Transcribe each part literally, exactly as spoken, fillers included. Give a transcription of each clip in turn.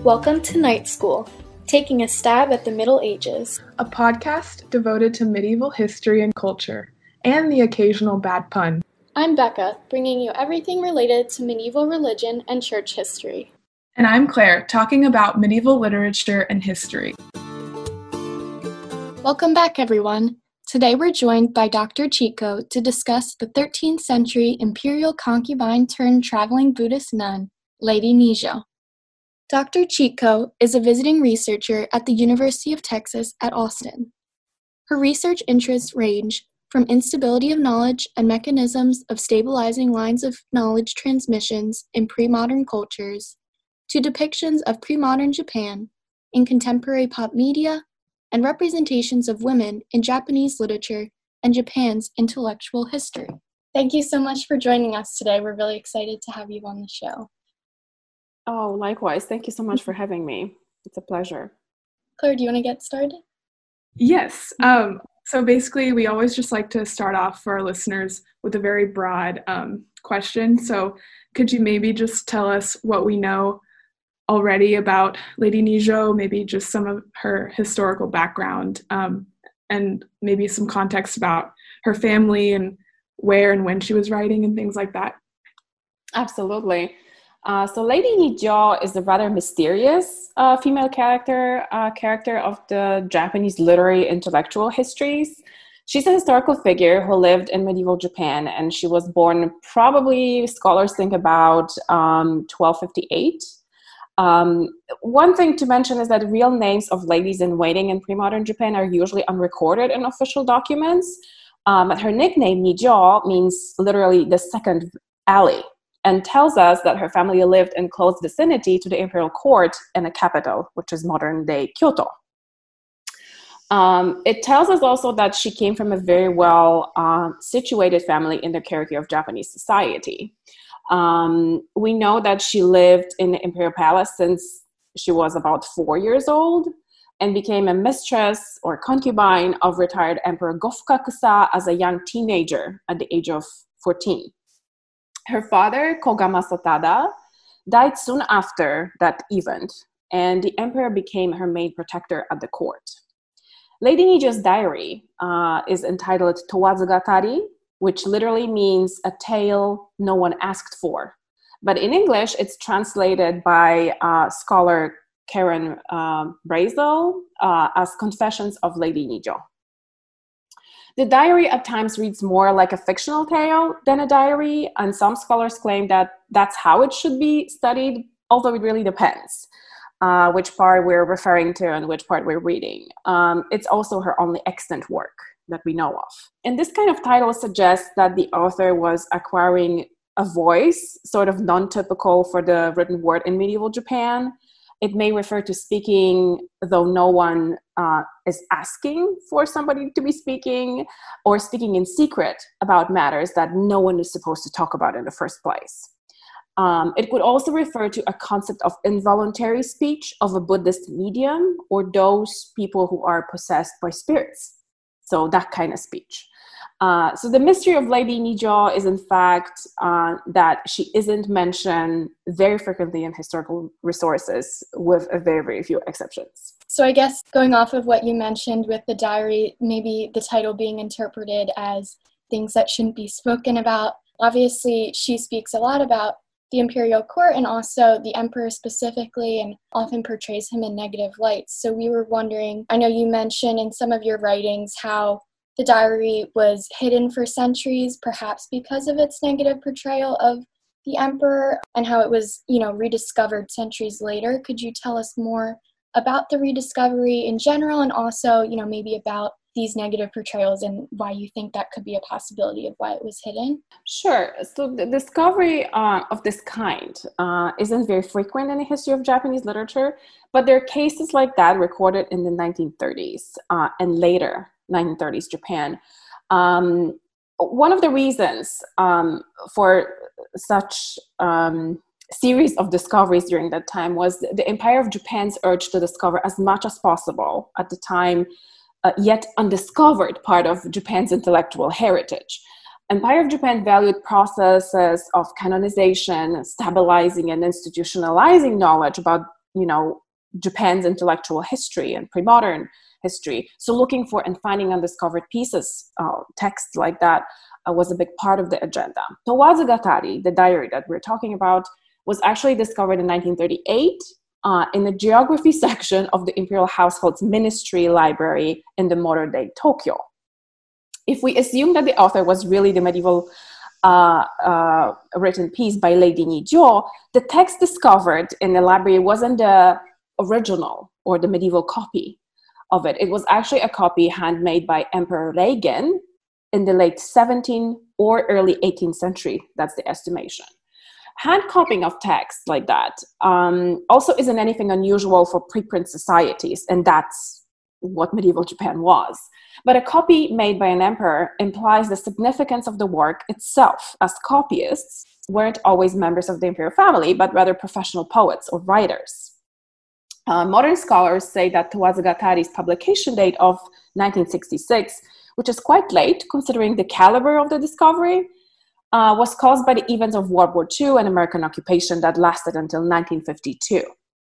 Welcome to Night School, taking a stab at the Middle Ages. A podcast devoted to medieval history and culture, and the occasional bad pun. I'm Becca, bringing you everything related to medieval religion and church history. And I'm Claire, talking about medieval literature and history. Welcome back, everyone. Today we're joined by Doctor Chico to discuss the thirteenth century imperial concubine turned traveling Buddhist nun, Lady Nijo. Doctor Chico is a visiting researcher at the University of Texas at Austin. Her research interests range from instability of knowledge and mechanisms of stabilizing lines of knowledge transmissions in pre-modern cultures to depictions of pre-modern Japan in contemporary pop media and representations of women in Japanese literature and Japan's intellectual history. Thank you so much for joining us today. We're really excited to have you on the show. Oh, likewise. Thank you so much for having me. It's a pleasure. Claire, do you want to get started? Yes. Um, so basically, we always just like to start off for our listeners with a very broad um, question. So could you maybe just tell us what we know already about Lady Nijo, maybe just some of her historical background, um, and maybe some context about her family and where and when she was writing and things like that? Absolutely. Uh, so Lady Nijo is a rather mysterious uh, female character, uh, character of the Japanese literary intellectual histories. She's a historical figure who lived in medieval Japan, and she was born probably, scholars think, about um, twelve fifty-eight. Um, one thing to mention is that real names of ladies in waiting in pre-modern Japan are usually unrecorded in official documents. Um, but her nickname, Nijo, means literally the second alley, and tells us that her family lived in close vicinity to the imperial court in the capital, which is modern-day Kyoto. Um, it tells us also that she came from a very well uh, situated family in the hierarchy of Japanese society. Um, we know that she lived in the imperial palace since she was about four years old and became a mistress or concubine of retired Emperor Go-Fukakusa as a young teenager at the age of fourteen. Her father, Kogama Sotada, died soon after that event, and the emperor became her main protector at the court. Lady Nijo's diary uh, is entitled Towazugatari, which literally means a tale no one asked for. But in English, it's translated by uh, scholar Karen uh, Brazel uh, as Confessions of Lady Nijo. The diary at times reads more like a fictional tale than a diary, and some scholars claim that that's how it should be studied, although it really depends uh, which part we're referring to and which part we're reading. Um, it's also her only extant work that we know of. And this kind of title suggests that the author was acquiring a voice, sort of non-typical for the written word in medieval Japan. It may refer to speaking, though no one uh, is asking for somebody to be speaking, or speaking in secret about matters that no one is supposed to talk about in the first place. Um, it could also refer to a concept of involuntary speech of a Buddhist medium or those people who are possessed by spirits. So that kind of speech. Uh, so the mystery of Lady Nijo is in fact uh, that she isn't mentioned very frequently in historical resources, with a very, very few exceptions. So I guess going off of what you mentioned with the diary, maybe the title being interpreted as things that shouldn't be spoken about. Obviously, she speaks a lot about the imperial court and also the emperor specifically, and often portrays him in negative lights. So we were wondering, I know you mentioned in some of your writings how the diary was hidden for centuries, perhaps because of its negative portrayal of the emperor, and how it was, you know, rediscovered centuries later. Could you tell us more about the rediscovery in general, and also, you know, maybe about these negative portrayals and why you think that could be a possibility of why it was hidden? Sure. So the discovery uh, of this kind uh, isn't very frequent in the history of Japanese literature, but there are cases like that recorded in the nineteen thirties uh, and later nineteen thirties Japan. Um, one of the reasons um, for such um, series of discoveries during that time was the Empire of Japan's urge to discover as much as possible at the time uh, yet undiscovered part of Japan's intellectual heritage. Empire of Japan valued processes of canonization, stabilizing and institutionalizing knowledge about you know, Japan's intellectual history and pre-modern history. So looking for and finding undiscovered pieces, uh, texts like that, uh, was a big part of the agenda. Towazugatari, the diary that we're talking about, was actually discovered in nineteen thirty-eight uh, in the geography section of the Imperial Household's Ministry Library in the modern-day Tokyo. If we assume that the author was really the medieval uh, uh, written piece by Lady Nijo, the text discovered in the library wasn't the original or the medieval copy of it. It was actually a copy handmade by Emperor Reigen in the late seventeenth or early eighteenth century. That's the estimation. Hand copying of text like that um, also isn't anything unusual for preprint societies, and that's what medieval Japan was. But a copy made by an emperor implies the significance of the work itself, as copyists weren't always members of the imperial family, but rather professional poets or writers. Uh, modern scholars say that Towazugatari's publication date of nineteen sixty-six, which is quite late considering the caliber of the discovery, uh, was caused by the events of World War Two and American occupation that lasted until nineteen fifty-two.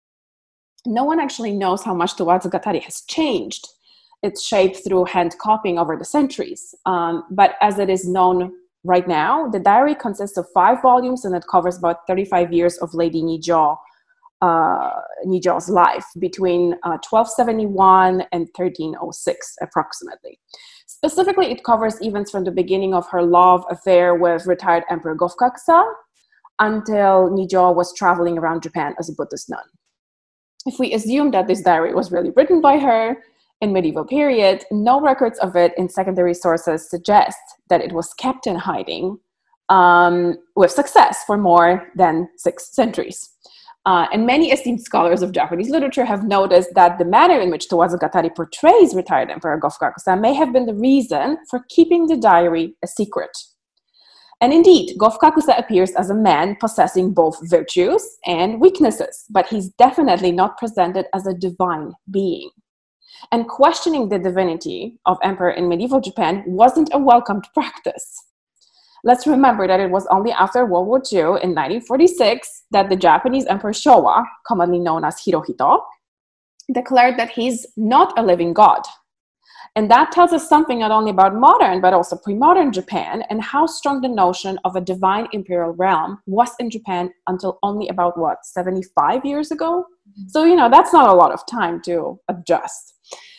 No one actually knows how much Towazugatari has changed its shape through hand copying over the centuries. Um, but as it is known right now, the diary consists of five volumes and it covers about thirty-five years of Lady Nijo, uh, Nijo's life between uh, twelve seventy-one and thirteen oh six approximately. Specifically, it covers events from the beginning of her love affair with retired Emperor Go-Fukakusa until Nijo was traveling around Japan as a Buddhist nun. If we assume that this diary was really written by her in medieval period, no records of it in secondary sources suggest that it was kept in hiding um, with success for more than six centuries. Uh, and many esteemed scholars of Japanese literature have noticed that the manner in which Towazugatari portrays retired Emperor Go-Fukakusa may have been the reason for keeping the diary a secret. And indeed, Go-Fukakusa appears as a man possessing both virtues and weaknesses, but he's definitely not presented as a divine being. And questioning the divinity of emperor in medieval Japan wasn't a welcomed practice. Let's remember that it was only after World War Two in nineteen forty-six that the Japanese Emperor Showa, commonly known as Hirohito, declared that he's not a living god. And that tells us something not only about modern, but also pre-modern Japan and how strong the notion of a divine imperial realm was in Japan until only about, what, seventy-five years ago? Mm-hmm. So, you know, that's not a lot of time to adjust.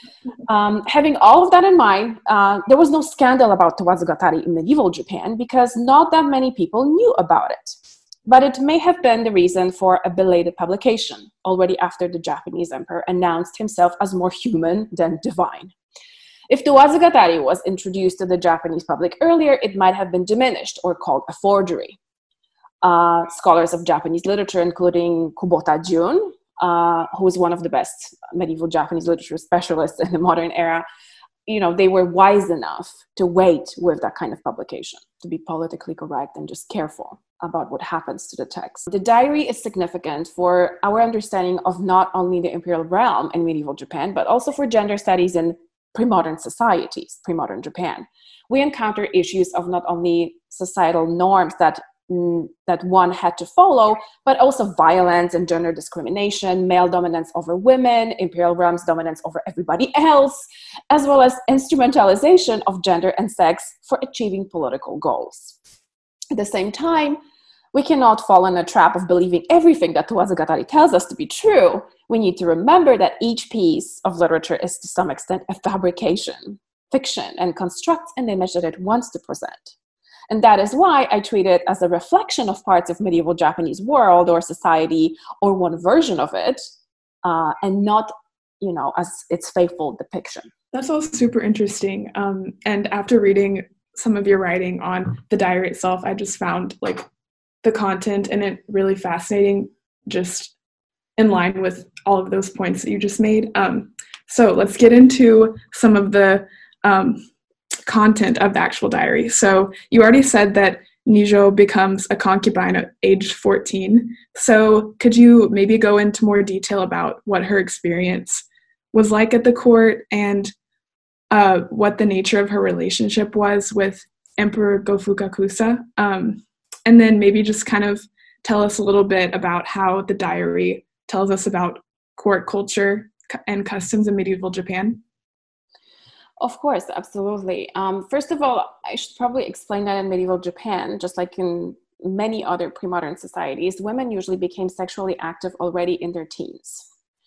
Um, having all of that in mind, uh, there was no scandal about Towazugatari in medieval Japan because not that many people knew about it. But it may have been the reason for a belated publication, already after the Japanese emperor announced himself as more human than divine. If Towazugatari was introduced to the Japanese public earlier, it might have been diminished or called a forgery. Uh, scholars of Japanese literature, including Kubota Jun, uh, who is one of the best medieval Japanese literature specialists in the modern era, you know, they were wise enough to wait with that kind of publication, to be politically correct and just careful about what happens to the text. The diary is significant for our understanding of not only the imperial realm in medieval Japan, but also for gender studies in pre-modern societies, pre-modern Japan. We encounter issues of not only societal norms that, mm, that one had to follow, but also violence and gender discrimination, male dominance over women, imperial realm's dominance over everybody else, as well as instrumentalization of gender and sex for achieving political goals. At the same time, we cannot fall in a trap of believing everything that Towazugatari tells us to be true. We need to remember that each piece of literature is to some extent a fabrication, fiction, and constructs an image that it wants to present. And that is why I treat it as a reflection of parts of medieval Japanese world or society or one version of it, uh, and not, you know, as its faithful depiction. That's all super interesting. Um, and after reading some of your writing on the diary itself, I just found like the content in it really fascinating, just in line with all of those points that you just made. Um, so let's get into some of the um, content of the actual diary. So you already said that Nijo becomes a concubine at age fourteen. So could you maybe go into more detail about what her experience was like at the court and uh, what the nature of her relationship was with Emperor Go-Fukakusa? Um, and then maybe just kind of tell us a little bit about how the diary tells us about court culture and customs in medieval Japan? Of course, absolutely. Um, first of all, I should probably explain that in medieval Japan, just like in many other pre-modern societies, women usually became sexually active already in their teens.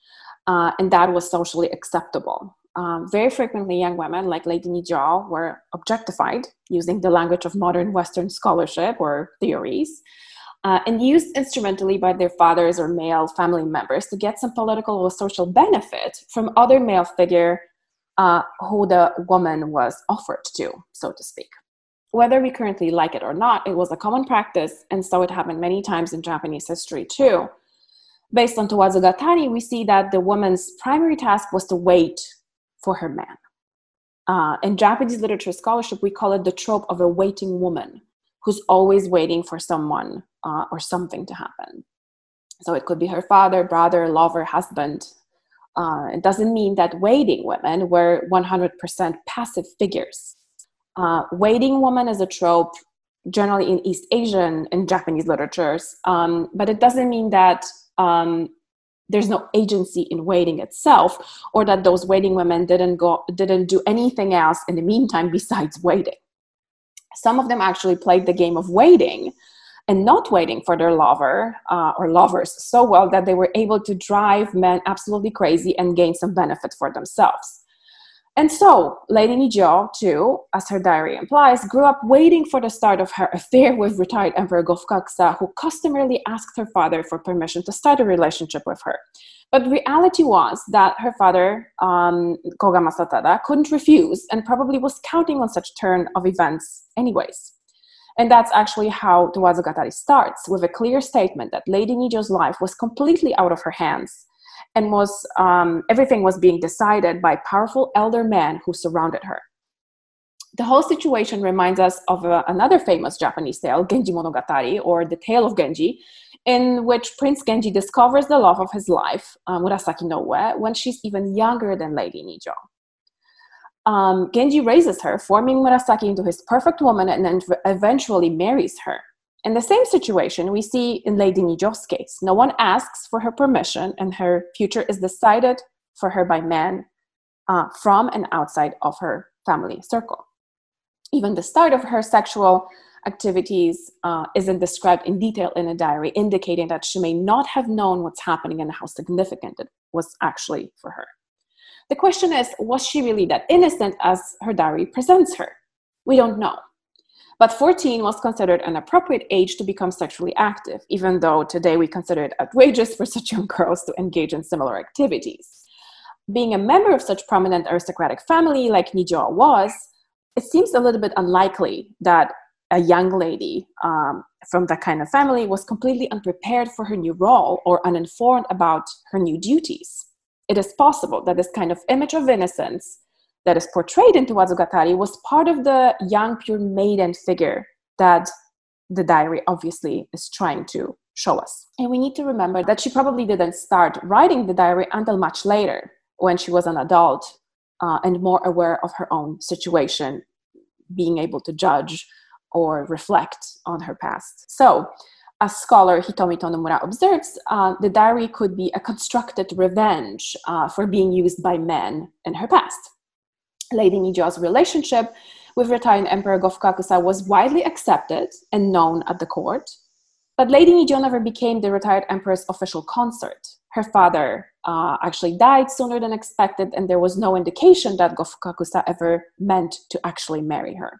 Uh, and that was socially acceptable. Um, very frequently, young women like Lady Nijiao were objectified using the language of modern Western scholarship or theories, uh, and used instrumentally by their fathers or male family members to get some political or social benefit from other male figure uh, who the woman was offered to, so to speak. Whether we currently like it or not, it was a common practice, and so it happened many times in Japanese history too. Based on Towazugatari, we see that the woman's primary task was to wait for her man. Uh, in Japanese literature scholarship, we call it the trope of a waiting woman who's always waiting for someone uh, or something to happen. So it could be her father, brother, lover, husband. Uh, it doesn't mean that waiting women were one hundred percent passive figures. Uh, waiting woman is a trope generally in East Asian and Japanese literatures, um, but it doesn't mean that um, there's no agency in waiting itself, or that those waiting women didn't go, didn't do anything else in the meantime besides waiting. Some of them actually played the game of waiting and not waiting for their lover uh, or lovers so well that they were able to drive men absolutely crazy and gain some benefit for themselves. And so, Lady Nijiao, too, as her diary implies, grew up waiting for the start of her affair with retired Emperor Go-Fukakusa, who customarily asked her father for permission to start a relationship with her. But the reality was that her father, um, Koga Masatada, couldn't refuse and probably was counting on such turn of events anyways. And that's actually how Towazugatari starts, with a clear statement that Lady Nijiao's life was completely out of her hands, and was um, everything was being decided by powerful elder men who surrounded her. The whole situation reminds us of uh, another famous Japanese tale, Genji Monogatari, or the Tale of Genji, in which Prince Genji discovers the love of his life, uh, Murasaki no Ue, when she's even younger than Lady Nijiao. Um, Genji raises her, forming Murasaki into his perfect woman, and then eventually marries her. In the same situation, we see in Lady Nijiao's case. No one asks for her permission, and her future is decided for her by men uh, from and outside of her family circle. Even the start of her sexual activities uh, isn't described in detail in a diary, indicating that she may not have known what's happening and how significant it was actually for her. The question is, was she really that innocent as her diary presents her? We don't know. But fourteen was considered an appropriate age to become sexually active, even though today we consider it outrageous for such young girls to engage in similar activities. Being a member of such prominent aristocratic family like Nijiao was, it seems a little bit unlikely that a young lady um, from that kind of family was completely unprepared for her new role or uninformed about her new duties. It is possible that this kind of image of innocence that is portrayed in Towazugatari was part of the young, pure maiden figure that the diary obviously is trying to show us. And we need to remember that she probably didn't start writing the diary until much later, when she was an adult uh, and more aware of her own situation, being able to judge or reflect on her past. So, as scholar Hitomi Tonomura observes, uh, the diary could be a constructed revenge uh, for being used by men in her past. Lady Nijiao's relationship with retired Emperor Go-Fukakusa was widely accepted and known at the court, but Lady Nijiao never became the retired emperor's official consort. Her father uh, actually died sooner than expected, and there was no indication that Go-Fukakusa ever meant to actually marry her.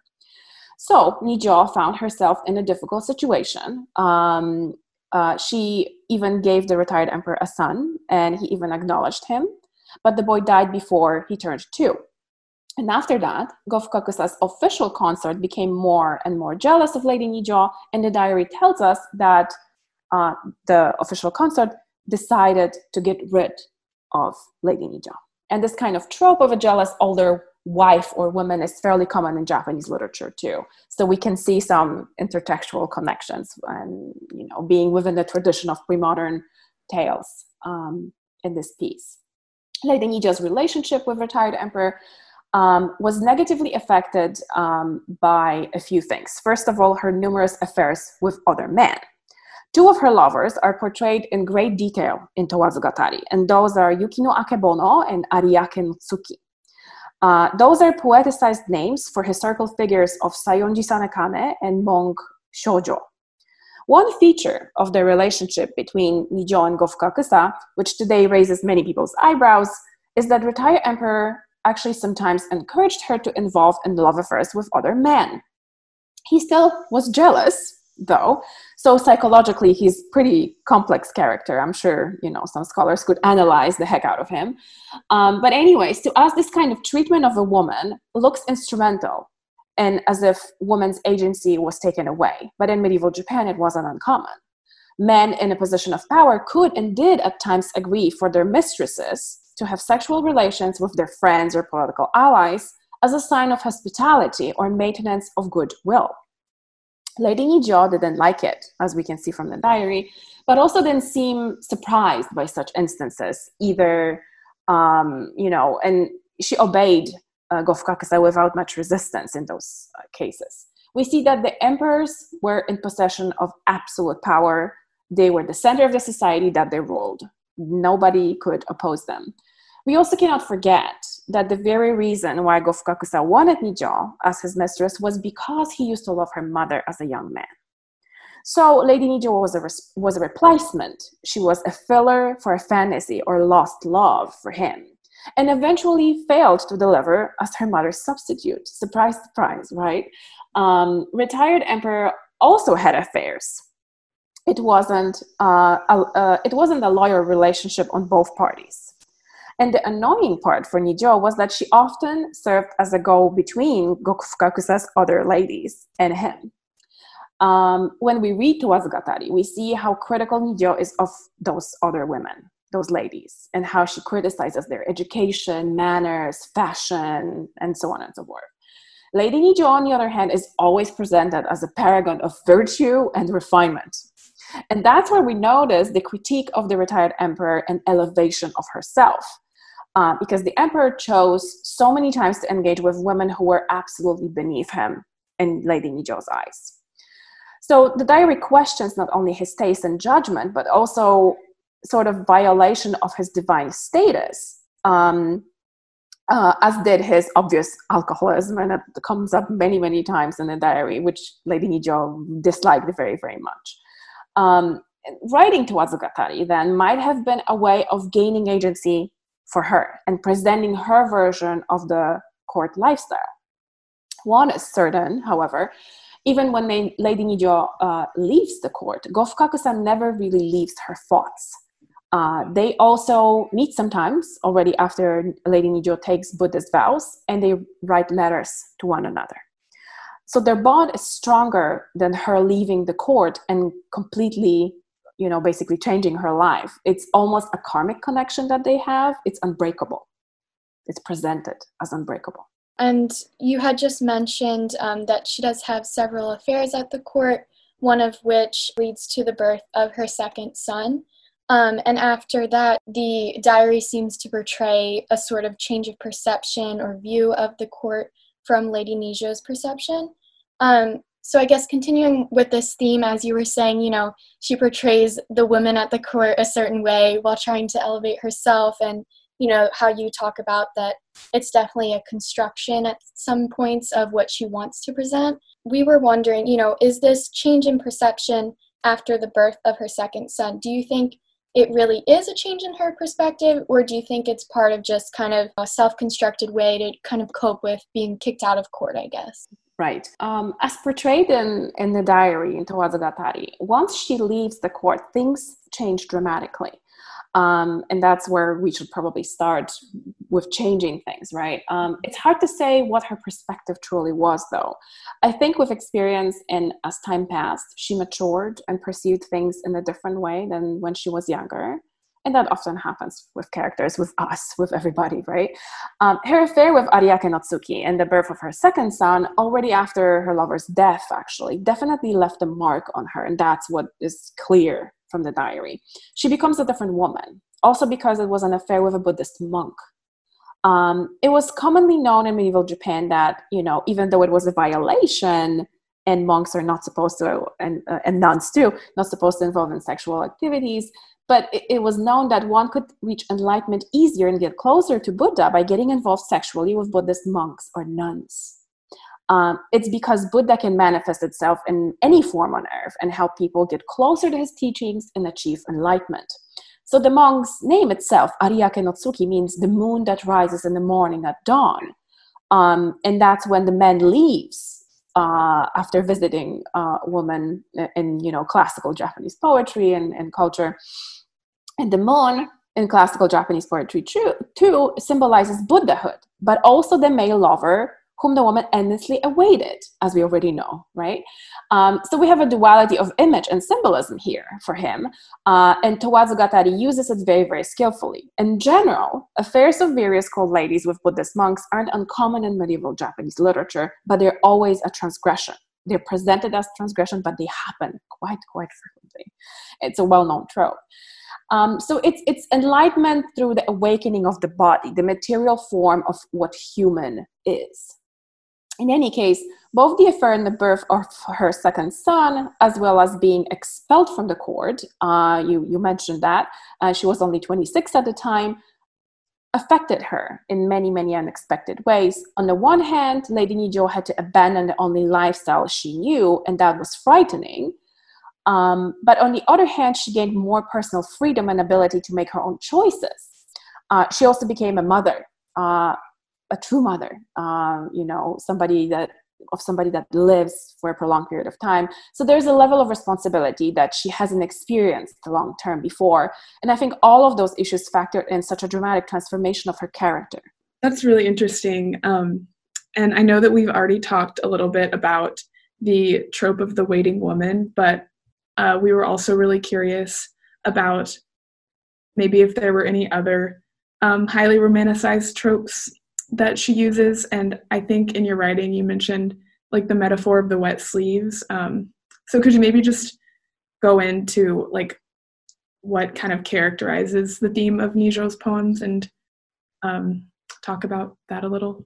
So Nijiao found herself in a difficult situation. Um, uh, she even gave the retired emperor a son, and he even acknowledged him, but the boy died before he turned two. And after that, Go-Fukakusa's official consort became more and more jealous of Lady Nijiao, and the diary tells us that uh, the official consort decided to get rid of Lady Nijiao. And this kind of trope of a jealous older wife or woman is fairly common in Japanese literature too. So we can see some intertextual connections and, you know, being within the tradition of pre-modern tales um, in this piece. Lady Nijiao's relationship with retired emperor Um, was negatively affected um, by a few things. First of all, her numerous affairs with other men. Two of her lovers are portrayed in great detail in Towazugatari, and those are Yukino Akebono and Ariake Notsuki. Uh, those are poeticized names for historical figures of Sayonji Sanekane and Mong Shoujo. One feature of the relationship between Nijo and Go-Fukakusa, which today raises many people's eyebrows, is that retired emperor actually sometimes encouraged her to involve in love affairs with other men. He still was jealous, though, so psychologically he's pretty complex character. I'm sure, you know, some scholars could analyze the heck out of him. Um, but anyways, to us, this kind of treatment of a woman looks instrumental and as if woman's agency was taken away. But in medieval Japan, it wasn't uncommon. Men in a position of power could and did at times agree for their mistresses to have sexual relations with their friends or political allies as a sign of hospitality or maintenance of goodwill. Lady Nijo didn't like it, as we can see from the diary, but also didn't seem surprised by such instances either, um, you know, and she obeyed uh, Go-Fukakusa without much resistance in those uh, cases. We see that the emperors were in possession of absolute power. They were the center of the society that they ruled. Nobody could oppose them. We also cannot forget that the very reason why Go-Fukakusa wanted Nijo as his mistress was because he used to love her mother as a young man. So Lady Nijo was a, res- was a replacement. She was a filler for a fantasy or lost love for him, and eventually failed to deliver as her mother's substitute. Surprise, surprise, right? Um, retired emperor also had affairs. It wasn't, uh, a, uh, it wasn't a loyal relationship on both parties. And the annoying part for Nijo was that she often served as a go-between Go-Fukakusa's other ladies and him. Um, when we read Towazugatari, we see how critical Nijo is of those other women, those ladies, and how she criticizes their education, manners, fashion, and so on and so forth. Lady Nijo, on the other hand, is always presented as a paragon of virtue and refinement. And that's where we notice the critique of the retired emperor and elevation of herself. Uh, because the emperor chose so many times to engage with women who were absolutely beneath him in Lady Nijo's eyes. So the diary questions not only his taste and judgment, but also sort of violation of his divine status, um, uh, as did his obvious alcoholism, and it comes up many, many times in the diary, which Lady Nijo disliked very, very much. Um, writing Towazugatari then might have been a way of gaining agency for her and presenting her version of the court lifestyle. One is certain, however, even when Lady Nijo uh, leaves the court, Go-Fukakusa never really leaves her thoughts. Uh, they also meet sometimes already after Lady Nijo takes Buddhist vows, and they write letters to one another. So their bond is stronger than her leaving the court and completely, you know, basically changing her life. It's almost a karmic connection that they have. It's unbreakable. It's presented as unbreakable. And you had just mentioned um, that she does have several affairs at the court, one of which leads to the birth of her second son. Um, and after that, the diary seems to portray a sort of change of perception or view of the court from Lady Nijo's perception. Um, So I guess continuing with this theme, as you were saying, you know, she portrays the women at the court a certain way while trying to elevate herself, and, you know, how you talk about that it's definitely a construction at some points of what she wants to present. We were wondering, you know, is this change in perception after the birth of her second son? Do you think it really is a change in her perspective, or do you think it's part of just kind of a self-constructed way to kind of cope with being kicked out of court, I guess? Right. Um, as portrayed in, in the diary in Towazugatari, once she leaves the court, things change dramatically. Um, and that's where we should probably start with changing things, right? Um, it's hard to say what her perspective truly was, though. I think with experience and as time passed, she matured and pursued things in a different way than when she was younger. And that often happens with characters, with us, with everybody, right? Um, her affair with Ariake Notsuki and the birth of her second son, already after her lover's death, actually, definitely left a mark on her. And that's what is clear from the diary. She becomes a different woman, also because it was an affair with a Buddhist monk. Um, it was commonly known in medieval Japan that, you know, even though it was a violation, and monks are not supposed to, and, uh, and nuns too, not supposed to involve in sexual activities. But it, it was known that one could reach enlightenment easier and get closer to Buddha by getting involved sexually with Buddhist monks or nuns. Um, it's because Buddha can manifest itself in any form on earth and help people get closer to his teachings and achieve enlightenment. So the monk's name itself, Ariake no Tsuki, means the moon that rises in the morning at dawn. Um, and that's when the man leaves uh, after visiting uh, a woman in, you know, classical Japanese poetry and, and culture. And the moon in classical Japanese poetry too, too symbolizes Buddhahood, but also the male lover whom the woman endlessly awaited, as we already know, right? Um, so we have a duality of image and symbolism here for him, uh, and Towazugatari uses it very, very skillfully. In general, affairs of various court ladies with Buddhist monks aren't uncommon in medieval Japanese literature, but they're always a transgression. They're presented as transgression, but they happen quite, quite frequently. It's a well-known trope. Um, so it's it's enlightenment through the awakening of the body, the material form of what human is. In any case, both the affair and the birth of her second son, as well as being expelled from the court, uh, you, you mentioned that, uh, she was only twenty-six at the time, affected her in many, many unexpected ways. On the one hand, Lady Nijo had to abandon the only lifestyle she knew, and that was frightening. Um, but on the other hand, she gained more personal freedom and ability to make her own choices. Uh, she also became a mother, uh, a true mother, uh, you know, somebody that of somebody that lives for a prolonged period of time. So there's a level of responsibility that she hasn't experienced long term before. And I think all of those issues factored in such a dramatic transformation of her character. That's really interesting. Um, and I know that we've already talked a little bit about the trope of the waiting woman, but uh, we were also really curious about maybe if there were any other um, highly romanticized tropes that she uses. And I think in your writing you mentioned like the metaphor of the wet sleeves. Um, so could you maybe just go into like what kind of characterizes the theme of Nijo's poems and um, talk about that a little?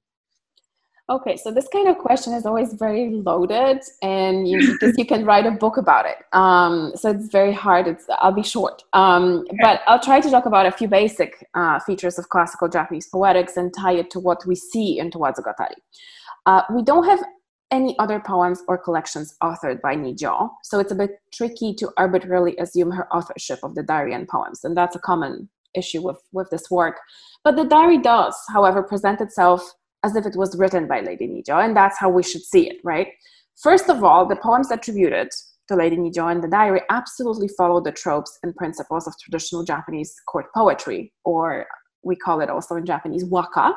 Okay, so this kind of question is always very loaded, and you, because you can write a book about it. Um, so it's very hard. It's I'll be short, um, okay. But I'll try to talk about a few basic uh, features of classical Japanese poetics and tie it to what we see in Towazugatari. Uh, we don't have any other poems or collections authored by Nijo, so it's a bit tricky to arbitrarily assume her authorship of the diary and poems, and that's a common issue with, with this work. But the diary does, however, present itself as if it was written by Lady Nijo, and that's how we should see it, right? First of all, the poems attributed to Lady Nijo in the diary absolutely follow the tropes and principles of traditional Japanese court poetry, or we call it also in Japanese waka,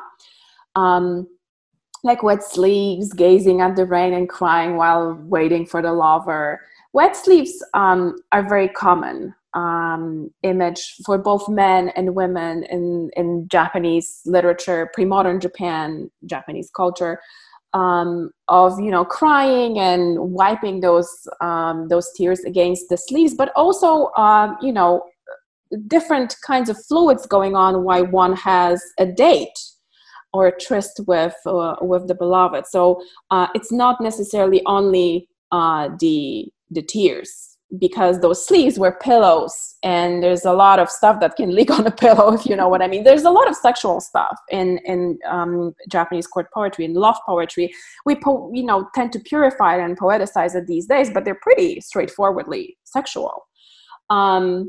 um, like wet sleeves, gazing at the rain and crying while waiting for the lover. Wet sleeves um, are very common Um, image for both men and women in, in Japanese literature, pre-modern Japan, Japanese culture, um, of, you know, crying and wiping those, um, those tears against the sleeves, but also, um, you know, different kinds of fluids going on while one has a date or a tryst with, uh, with the beloved. So uh, it's not necessarily only uh, the, the tears, because those sleeves were pillows, and there's a lot of stuff that can leak on a pillow, if you know what I mean. There's a lot of sexual stuff in in um, Japanese court poetry and love poetry. We po- you know tend to purify it and poeticize it these days, but they're pretty straightforwardly sexual. Um,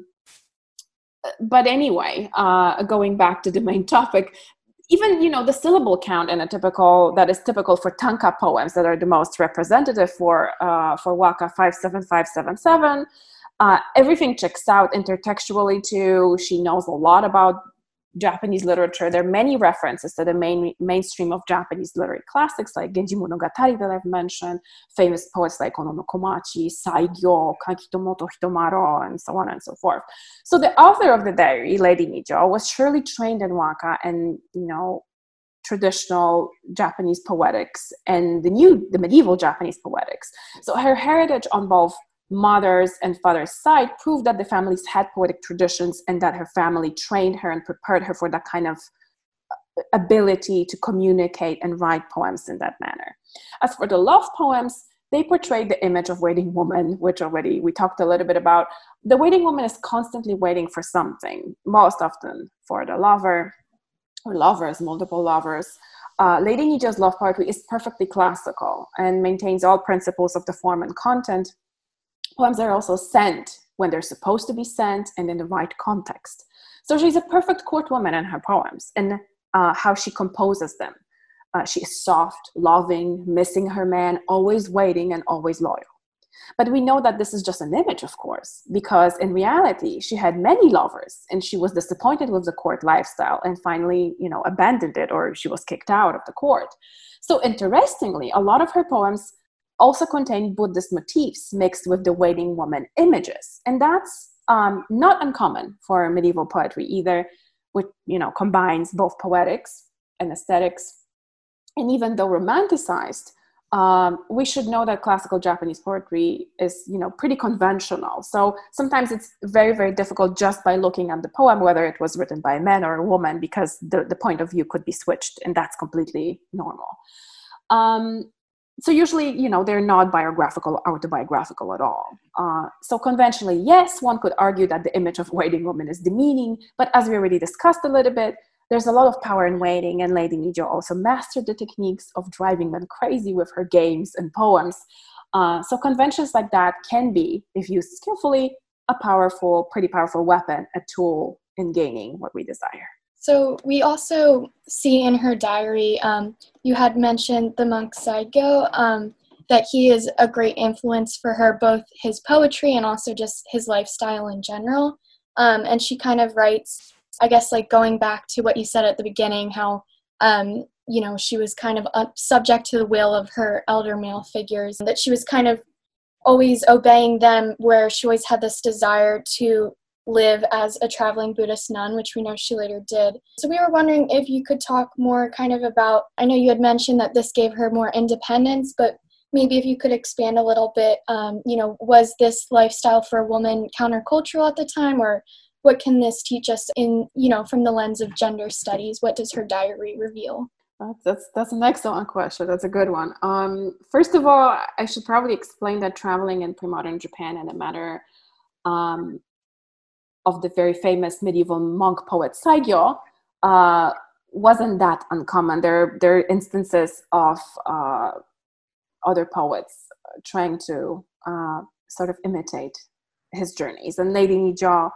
but anyway, uh, going back to the main topic, even, you know, the syllable count in a typical, that is typical for tanka poems that are the most representative for, uh, for waka five seven five seven seven. Uh, everything checks out intertextually too. She knows a lot about Japanese literature. There are many references to the main mainstream of Japanese literary classics like Genji Monogatari that I've mentioned, famous poets like Ono no Komachi, Saigyo, Kakitomoto Hitomaro, and so on and so forth. So the author of the diary, Lady Nijo, was surely trained in waka and, you know, traditional Japanese poetics and the new, the medieval Japanese poetics. So her heritage on both mother's and father's side proved that the families had poetic traditions and that her family trained her and prepared her for that kind of ability to communicate and write poems in that manner. As for the love poems, they portray the image of waiting woman, which already we talked a little bit about. The waiting woman is constantly waiting for something, most often for the lover or lovers, multiple lovers. Uh, Lady Nijio's love poetry is perfectly classical and maintains all principles of the form and content. Poems are also sent when they're supposed to be sent and in the right context. So she's a perfect court woman in her poems and uh, how she composes them. Uh, she is soft, loving, missing her man, always waiting and always loyal. But we know that this is just an image, of course, because in reality, she had many lovers and she was disappointed with the court lifestyle and finally, you know, abandoned it, or she was kicked out of the court. So interestingly, a lot of her poems also contain Buddhist motifs mixed with the waiting woman images. And that's um, not uncommon for medieval poetry either, which, you know, combines both poetics and aesthetics. And even though romanticized, um, we should know that classical Japanese poetry is, you know, pretty conventional. So sometimes it's very, very difficult just by looking at the poem, whether it was written by a man or a woman, because the, the point of view could be switched, and that's completely normal. Um, so usually, you know, they're not biographical or autobiographical at all. Uh, so conventionally, yes, one could argue that the image of waiting woman is demeaning, but as we already discussed a little bit, there's a lot of power in waiting, and Lady Nijio also mastered the techniques of driving men crazy with her games and poems. Uh, so conventions like that can be, if used skillfully, a powerful, pretty powerful weapon, a tool in gaining what we desire. So we also see in her diary, um, you had mentioned the monk Saigyo, um, that he is a great influence for her, both his poetry and also just his lifestyle in general. Um, and she kind of writes, I guess, like going back to what you said at the beginning, how, um, you know, she was kind of uh, subject to the will of her elder male figures, and that she was kind of always obeying them, where she always had this desire to live as a traveling Buddhist nun, which we know she later did. So we were wondering if you could talk more kind of about, I know you had mentioned that this gave her more independence, but maybe if you could expand a little bit, um, you know, was this lifestyle for a woman countercultural at the time, or what can this teach us in, you know, from the lens of gender studies? What does her diary reveal? That's, that's, that's an excellent question. That's a good one. Um, first of all, I should probably explain that traveling in pre-modern Japan in a matter um, of the very famous medieval monk poet Saigyo uh, wasn't that uncommon. There, there are instances of uh, other poets trying to uh, sort of imitate his journeys. And Lady Nijio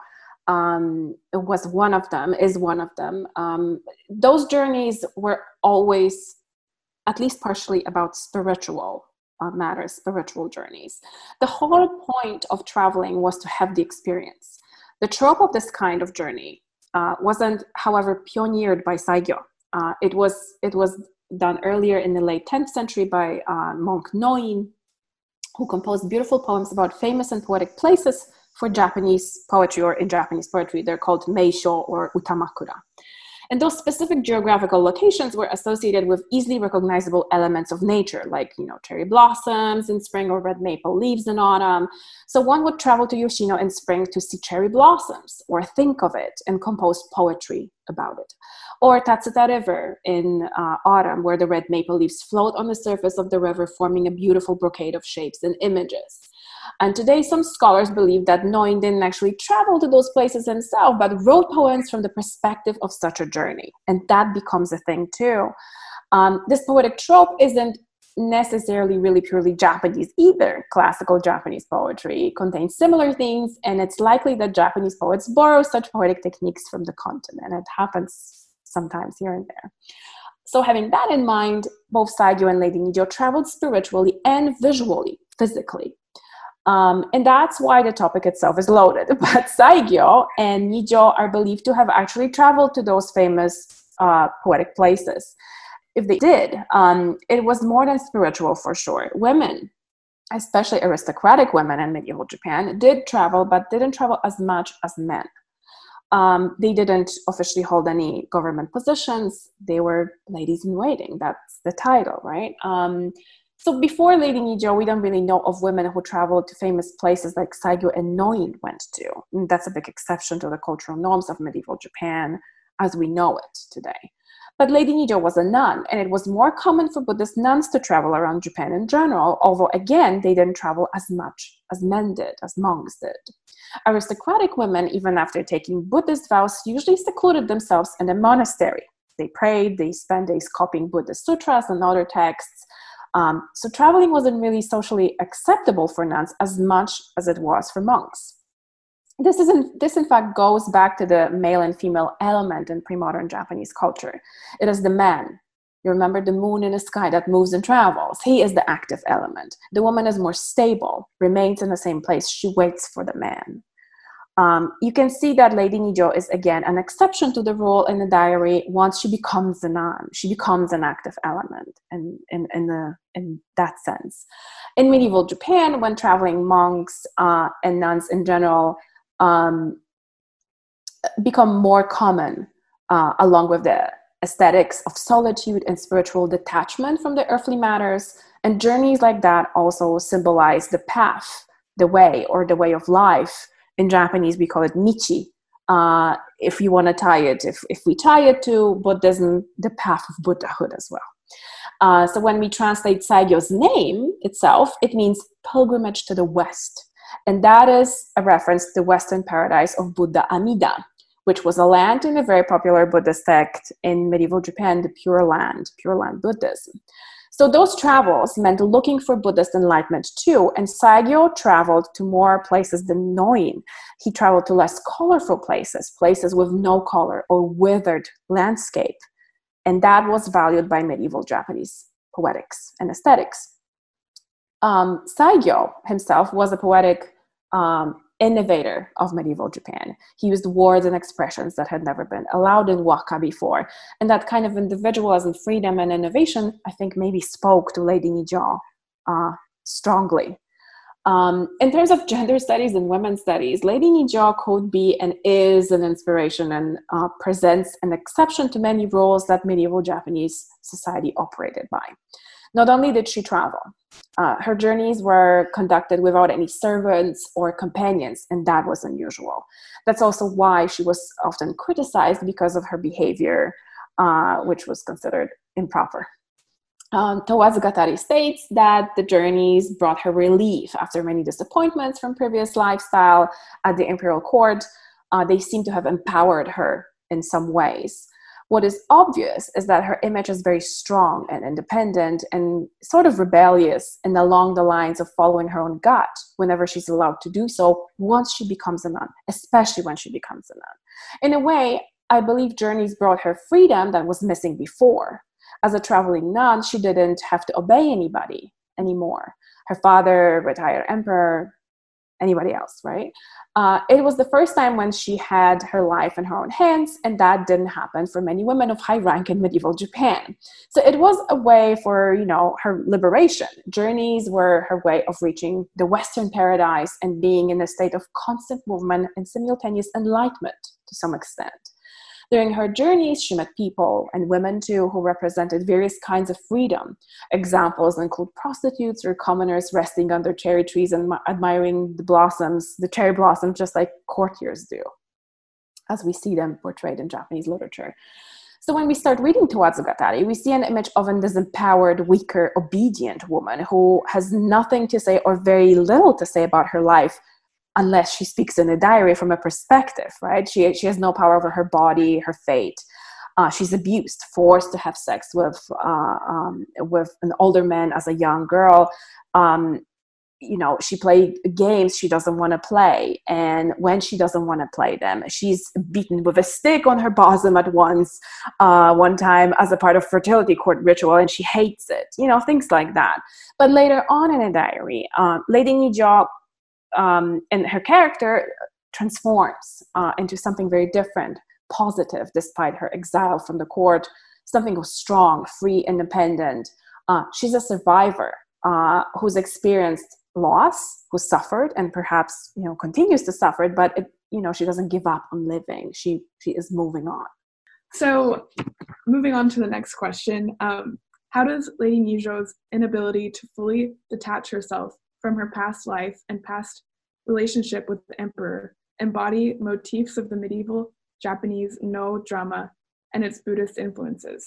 um, was one of them, is one of them. Um, those journeys were always at least partially about spiritual uh, matters, spiritual journeys. The whole point of traveling was to have the experience. The trope of this kind of journey uh, wasn't, however, pioneered by Saigyo. Uh, it was it was done earlier in the late tenth century by uh, monk Noin, who composed beautiful poems about famous and poetic places for Japanese poetry, or in Japanese poetry, they're called meisho or utamakura. And those specific geographical locations were associated with easily recognizable elements of nature, like, you know, cherry blossoms in spring or red maple leaves in autumn. So one would travel to Yoshino in spring to see cherry blossoms, or think of it and compose poetry about it. Or Tatsuta River in uh, autumn, where the red maple leaves float on the surface of the river, forming a beautiful brocade of shapes and images. And today, some scholars believe that Noin didn't actually travel to those places himself, but wrote poems from the perspective of such a journey. And that becomes a thing too. Um, this poetic trope isn't necessarily really purely Japanese either. Classical Japanese poetry contains similar themes, and it's likely that Japanese poets borrow such poetic techniques from the continent. It happens sometimes here and there. So having that in mind, both Saigyo and Lady Nijio traveled spiritually and visually, physically. Um, and that's why the topic itself is loaded. But Saigyo and Nijio are believed to have actually traveled to those famous uh, poetic places. If they did, um, it was more than spiritual for sure. Women, especially aristocratic women in medieval Japan, did travel, but didn't travel as much as men. Um, they didn't officially hold any government positions. They were ladies in waiting. That's the title, right? Um, So before Lady Nijio, we don't really know of women who traveled to famous places like Saigyo and Noin went to. And that's a big exception to the cultural norms of medieval Japan as we know it today. But Lady Nijo was a nun, and it was more common for Buddhist nuns to travel around Japan in general, although again, they didn't travel as much as men did, as monks did. Aristocratic women, even after taking Buddhist vows, usually secluded themselves in a monastery. They prayed, they spent days copying Buddhist sutras and other texts. Um, so traveling wasn't really socially acceptable for nuns as much as it was for monks. This, is in, this in fact goes back to the male and female element in pre-modern Japanese culture. It is the man. You remember the moon in the sky that moves and travels. He is the active element. The woman is more stable, remains in the same place. She waits for the man. Um, you can see that Lady Nijo is, again, an exception to the rule in the diary once she becomes a nun. She becomes an active element in, in, in, the, in that sense. In medieval Japan, when traveling monks uh, and nuns in general um, become more common, uh, along with the aesthetics of solitude and spiritual detachment from the earthly matters, and journeys like that also symbolize the path, the way, or the way of life. In Japanese, we call it michi. Uh, if you want to tie it, if, if we tie it to Buddhism, the path of Buddhahood as well. Uh, so when we translate Saigyo's name itself, it means pilgrimage to the West. And that is a reference to the Western paradise of Buddha Amida, which was a land in a very popular Buddhist sect in medieval Japan, the Pure Land, Pure Land Buddhism. So those travels meant looking for Buddhist enlightenment too, and Saigyo traveled to more places than Noin. He traveled to less colorful places, places with no color or withered landscape. And that was valued by medieval Japanese poetics and aesthetics. Um, Saigyo himself was a poetic um, innovator of medieval Japan. He used words and expressions that had never been allowed in waka before. And that kind of individualism, freedom, and innovation, I think maybe spoke to Lady Nijo uh, strongly. Um, in terms of gender studies and women's studies, Lady Nijo could be and is an inspiration and uh, presents an exception to many rules that medieval Japanese society operated by. Not only did she travel, uh, her journeys were conducted without any servants or companions, and that was unusual. That's also why she was often criticized because of her behavior, uh, which was considered improper. Um, Tawazugatari states that the journeys brought her relief after many disappointments from previous lifestyle at the imperial court. Uh, they seem to have empowered her in some ways. What is obvious is that her image is very strong and independent and sort of rebellious and along the lines of following her own gut whenever she's allowed to do so once she becomes a nun, especially when she becomes a nun. In a way, I believe journeys brought her freedom that was missing before. As a traveling nun, she didn't have to obey anybody anymore. Her father, retired emperor, anybody else, right? Uh, it was the first time when she had her life in her own hands, and that didn't happen for many women of high rank in medieval Japan. So it was a way for, you know, her liberation. Journeys were her way of reaching the Western paradise and being in a state of constant movement and simultaneous enlightenment to some extent. During her journeys, she met people, and women too, who represented various kinds of freedom. Examples include prostitutes or commoners resting under cherry trees and admiring the blossoms, the cherry blossoms, just like courtiers do, as we see them portrayed in Japanese literature. So when we start reading Tawazugatari, we see an image of an disempowered, weaker, obedient woman who has nothing to say or very little to say about her life, unless she speaks in a diary from a perspective, right? She, she has no power over her body, her fate. Uh, she's abused, forced to have sex with, uh, um, with an older man as a young girl. Um, you know, she played games she doesn't want to play. And when she doesn't want to play them, she's beaten with a stick on her bosom at once, uh, one time as a part of fertility court ritual, and she hates it. You know, things like that. But later on in a diary, uh, Lady Nijo Um, and her character transforms uh, into something very different, positive, despite her exile from the court. Something who's strong, free, independent. Uh, she's a survivor uh, who's experienced loss, who suffered, and perhaps, you know, continues to suffer. But it, you know, she doesn't give up on living. She she is moving on. So, moving on to the next question: um, how does Lady Nijo's inability to fully detach herself from her past life and past relationship with the emperor embody motifs of the medieval Japanese no drama and its Buddhist influences?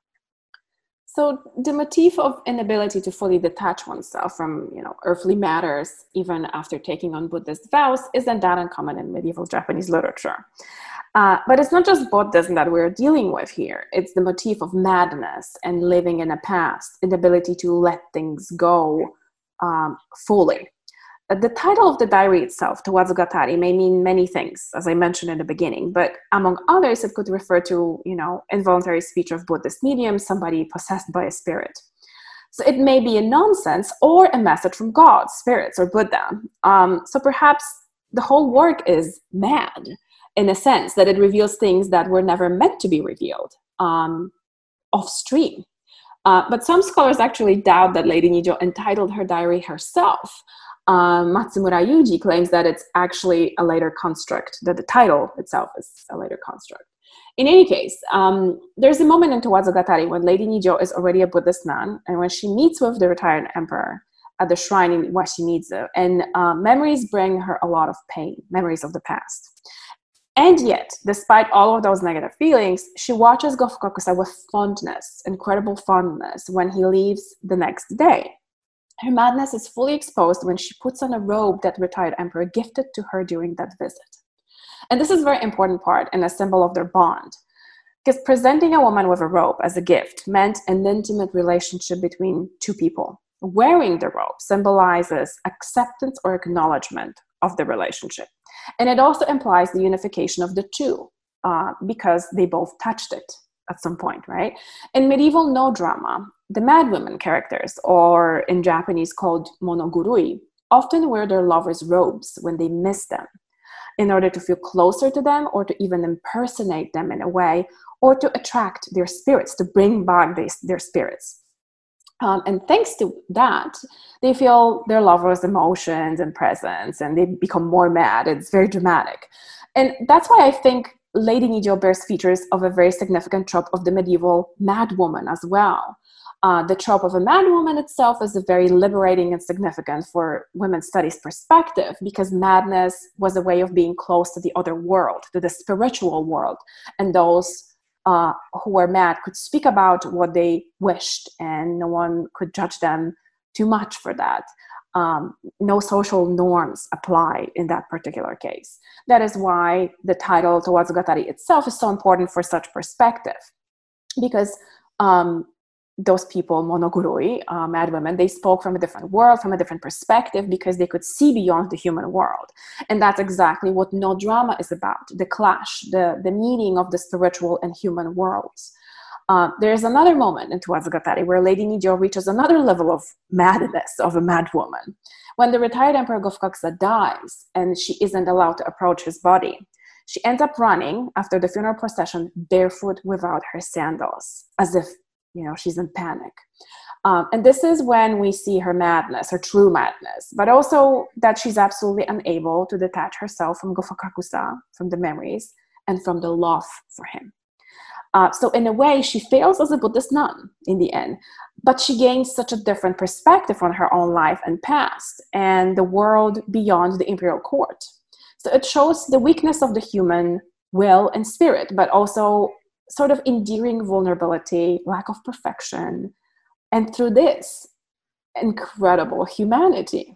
So the motif of inability to fully detach oneself from, you know, earthly matters, even after taking on Buddhist vows, isn't that uncommon in medieval Japanese literature. Uh, but it's not just Buddhism that we're dealing with here. It's the motif of madness and living in the past, inability to let things go um, fully. The title of the diary itself, Tawazugatari, may mean many things, as I mentioned in the beginning, but among others, it could refer to, you know, involuntary speech of Buddhist mediums, somebody possessed by a spirit. So it may be a nonsense or a message from God, spirits, or Buddha. Um, so perhaps the whole work is mad, in a sense that it reveals things that were never meant to be revealed, um, off stream. Uh, but some scholars actually doubt that Lady Nijo entitled her diary herself. Um, Matsumura Yuji claims that it's actually a later construct, that the title itself is a later construct. In any case, um, there's a moment in Tawazugatari when Lady Nijo is already a Buddhist nun, and when she meets with the retired emperor at the shrine in Washimizu, and uh, memories bring her a lot of pain, memories of the past. And yet, despite all of those negative feelings, she watches Go-Fukakusa with fondness, incredible fondness, when he leaves the next day. Her madness is fully exposed when she puts on a robe that retired emperor gifted to her during that visit. And this is a very important part and a symbol of their bond, because presenting a woman with a robe as a gift meant an intimate relationship between two people. Wearing the robe symbolizes acceptance or acknowledgement of the relationship. And it also implies the unification of the two, uh, because they both touched it at some point, right? In medieval no drama, the madwomen characters, or in Japanese called monogurui, often wear their lovers' robes when they miss them, in order to feel closer to them or to even impersonate them in a way, or to attract their spirits, to bring back they, their spirits. Um, and thanks to that, they feel their lover's emotions and presence, and they become more mad. It's very dramatic. And that's why I think Lady Nijo bears features of a very significant trope of the medieval madwoman as well. Uh, the trope of a madwoman itself is a very liberating and significant for women's studies perspective, because madness was a way of being close to the other world, to the spiritual world. And those uh, who were mad could speak about what they wished, and no one could judge them too much for that. Um, no social norms apply in that particular case. That is why the title Tawazugatari itself is so important for such perspective, because um, those people, monogurui, uh, madwomen, they spoke from a different world, from a different perspective, because they could see beyond the human world. And that's exactly what no drama is about, the clash, the, the meeting of the spiritual and human worlds. Uh, there's another moment in Tawazugatari where Lady Nijo reaches another level of madness of a madwoman, when the retired Emperor Go-Fukakusa dies and she isn't allowed to approach his body. She ends up running after the funeral procession barefoot without her sandals, as if, you know, she's in panic. Um, and this is when we see her madness, her true madness, but also that she's absolutely unable to detach herself from Go-Fukakusa, from the memories, and from the love for him. Uh, so in a way, she fails as a Buddhist nun in the end, but she gains such a different perspective on her own life and past and the world beyond the imperial court. So it shows the weakness of the human will and spirit, but also sort of endearing vulnerability, lack of perfection, and through this, incredible humanity.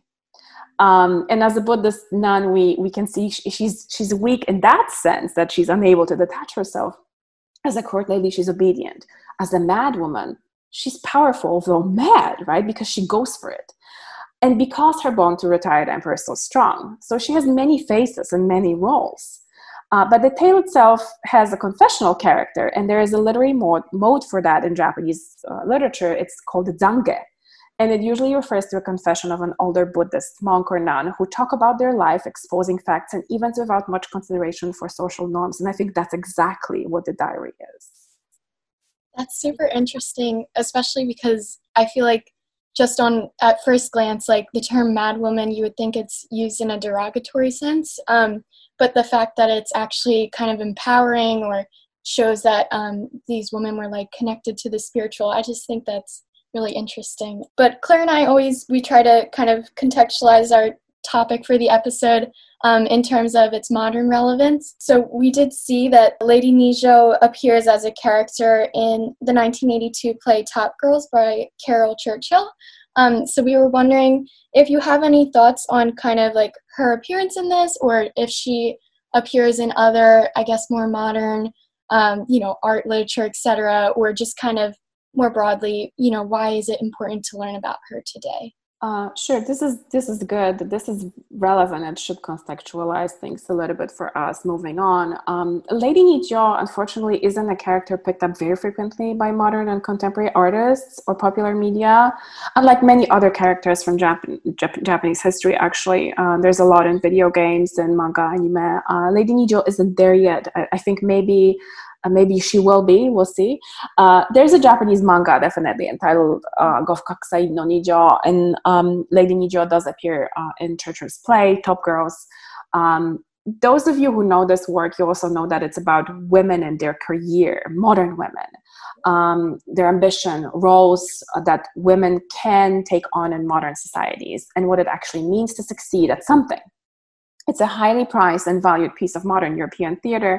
Um, and as a Buddhist nun, we, we can see she's, she's weak in that sense, that she's unable to detach herself. As a court lady, she's obedient. As a madwoman, she's powerful, though mad, right? Because she goes for it. And because her bond to retired emperor is so strong, so she has many faces and many roles. Uh, but the tale itself has a confessional character, and there is a literary mode, mode for that in Japanese uh, literature. It's called zange. And it usually refers to a confession of an older Buddhist monk or nun who talk about their life, exposing facts and events without much consideration for social norms. And I think that's exactly what the diary is. That's super interesting, especially because I feel like just on at first glance, like the term madwoman, you would think it's used in a derogatory sense. Um, but the fact that it's actually kind of empowering or shows that um, these women were like connected to the spiritual, I just think that's really interesting. But Claire and I always, we try to kind of contextualize our topic for the episode um, in terms of its modern relevance. So we did see that Lady Nijo appears as a character in the nineteen eighty-two play Top Girls by Carol Churchill. Um, so we were wondering if you have any thoughts on kind of like her appearance in this, or if she appears in other, I guess, more modern, um, you know, art, literature, et cetera, or just kind of more broadly, you know, why is it important to learn about her today? Uh, sure. This is this is good. This is relevant and should contextualize things a little bit for us. Moving on, um, Lady Nijo, unfortunately, isn't a character picked up very frequently by modern and contemporary artists or popular media. Unlike many other characters from Jap- Jap- Japanese history, actually, uh, there's a lot in video games and manga, anime. Uh, Lady Nijo isn't there yet. I, I think maybe. Uh, maybe she will be, we'll see. Uh, there's a Japanese manga definitely entitled uh, Gofukakusai no Nijo, and um, Lady Nijo does appear uh, in Churchill's play, Top Girls. Um, those of you who know this work, you also know that it's about women and their career, modern women, um, their ambition, roles that women can take on in modern societies, and what it actually means to succeed at something. It's a highly prized and valued piece of modern European theater.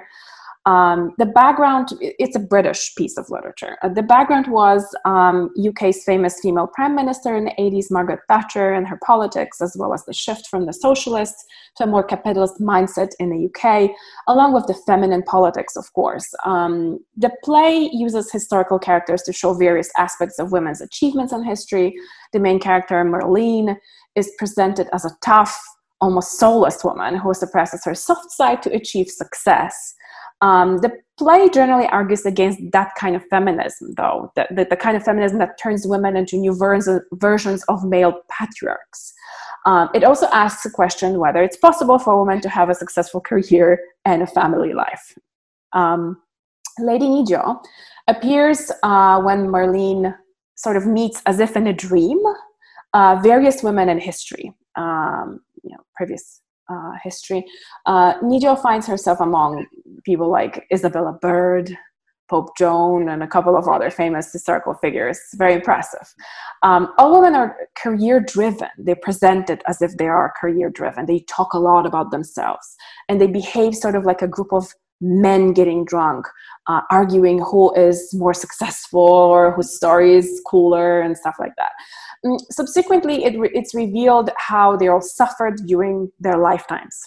Um, the background, it's a British piece of literature. Uh, the background was um, U K's famous female prime minister in the eighties, Margaret Thatcher, and her politics, as well as the shift from the socialist to a more capitalist mindset in the U K, along with the feminine politics, of course. Um, the play uses historical characters to show various aspects of women's achievements in history. The main character, Merlin, is presented as a tough, almost soulless woman who suppresses her soft side to achieve success. Um, the play generally argues against that kind of feminism, though, the, the, the kind of feminism that turns women into new versions, versions of male patriarchs. Um, it also asks the question whether it's possible for a woman to have a successful career and a family life. Um, Lady Nijo appears uh, when Merlin sort of meets, as if in a dream, uh, various women in history, um, you know, previous Uh, history. Uh, Nijo finds herself among people like Isabella Bird, Pope Joan, and a couple of other famous historical figures. Very impressive. Um, all women are career-driven. They're presented as if they are career-driven. They talk a lot about themselves, and they behave sort of like a group of men getting drunk, uh, arguing who is more successful or whose story is cooler and stuff like that. Um, subsequently, it re- it's revealed how they all suffered during their lifetimes.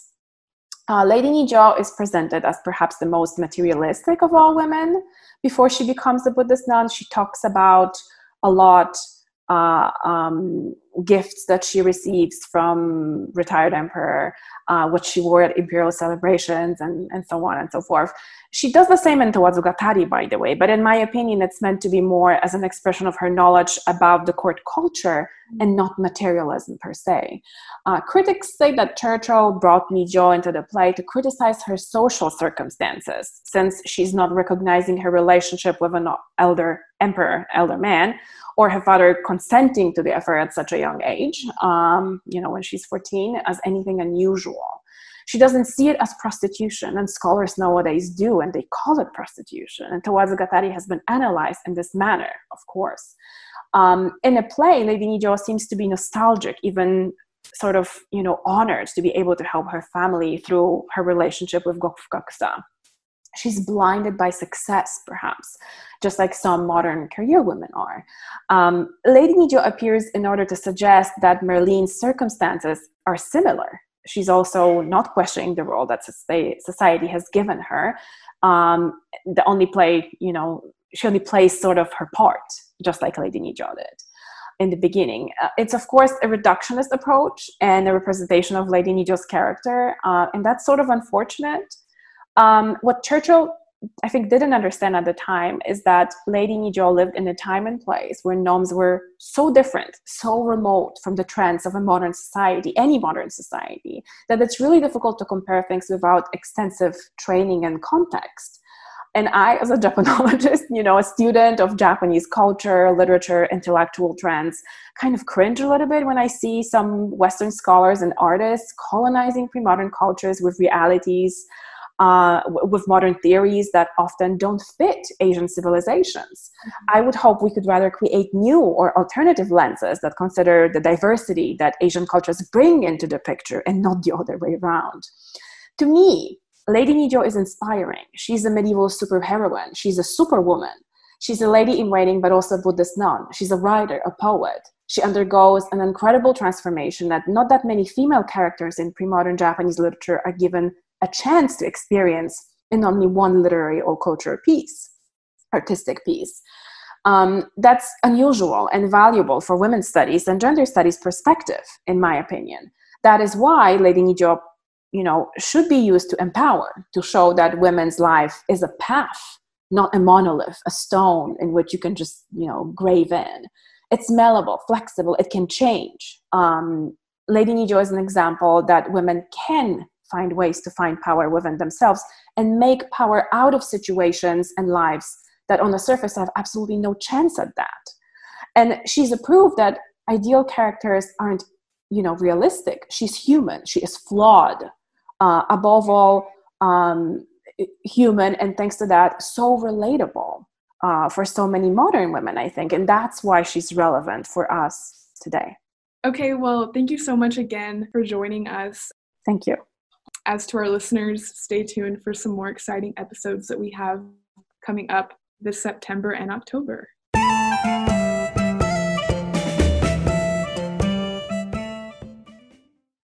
Uh, Lady Nijo is presented as perhaps the most materialistic of all women. Before she becomes a Buddhist nun, she talks about a lot uh, um, gifts that she receives from retired emperor, uh, what she wore at imperial celebrations, and, and so on and so forth. She does the same in Towazugatari, by the way, but in my opinion, it's meant to be more as an expression of her knowledge about the court culture and not materialism per se. Uh, critics say that Churchill brought Nijo into the play to criticize her social circumstances, since she's not recognizing her relationship with an elder emperor, elder man, or her father consenting to the affair at such a young age, um, you know, when she's fourteen, as anything unusual. She doesn't see it as prostitution, and scholars nowadays do, and they call it prostitution. And Towazugatari has been analyzed in this manner, of course. Um, in a play, Lady Nijo seems to be nostalgic, even sort of, you know, honored to be able to help her family through her relationship with Gofukakusa. She's blinded by success, perhaps, just like some modern career women are. Um, Lady Nijo appears in order to suggest that Merlin's circumstances are similar. She's also not questioning the role that society has given her. Um, the only play, you know, she only plays sort of her part, just like Lady Nijo did in the beginning. Uh, it's, of course, a reductionist approach and a representation of Lady Nijo's character, uh, and that's sort of unfortunate. Um, what Churchill, I think, didn't understand at the time is that Lady Nijo lived in a time and place where norms were so different, so remote from the trends of a modern society, any modern society, that it's really difficult to compare things without extensive training and context. And I, as a Japanologist, you know, a student of Japanese culture, literature, intellectual trends, kind of cringe a little bit when I see some Western scholars and artists colonizing pre-modern cultures with realities uh, w- with modern theories that often don't fit Asian civilizations. Mm-hmm. I would hope we could rather create new or alternative lenses that consider the diversity that Asian cultures bring into the picture and not the other way around. To me, Lady Nijo is inspiring. She's a medieval superheroine. She's a superwoman. She's a lady in waiting, but also a Buddhist nun. She's a writer, a poet. She undergoes an incredible transformation that not that many female characters in pre-modern Japanese literature are given a chance to experience in only one literary or cultural piece, artistic piece. Um, that's unusual and valuable for women's studies and gender studies perspective, in my opinion. That is why Lady Nijo, you know, should be used to empower, to show that women's life is a path, not a monolith, a stone in which you can just, you know, grave in. It's malleable, flexible, it can change. Um, Lady Nijo is an example that women can find ways to find power within themselves and make power out of situations and lives that on the surface have absolutely no chance at that. And she's a proof that ideal characters aren't, you know, realistic. She's human, she is flawed. Uh, above all, um, human, and thanks to that, so relatable uh, for so many modern women, I think. And that's why she's relevant for us today. Okay, well, thank you so much again for joining us. Thank you. As to our listeners, stay tuned for some more exciting episodes that we have coming up this September and October.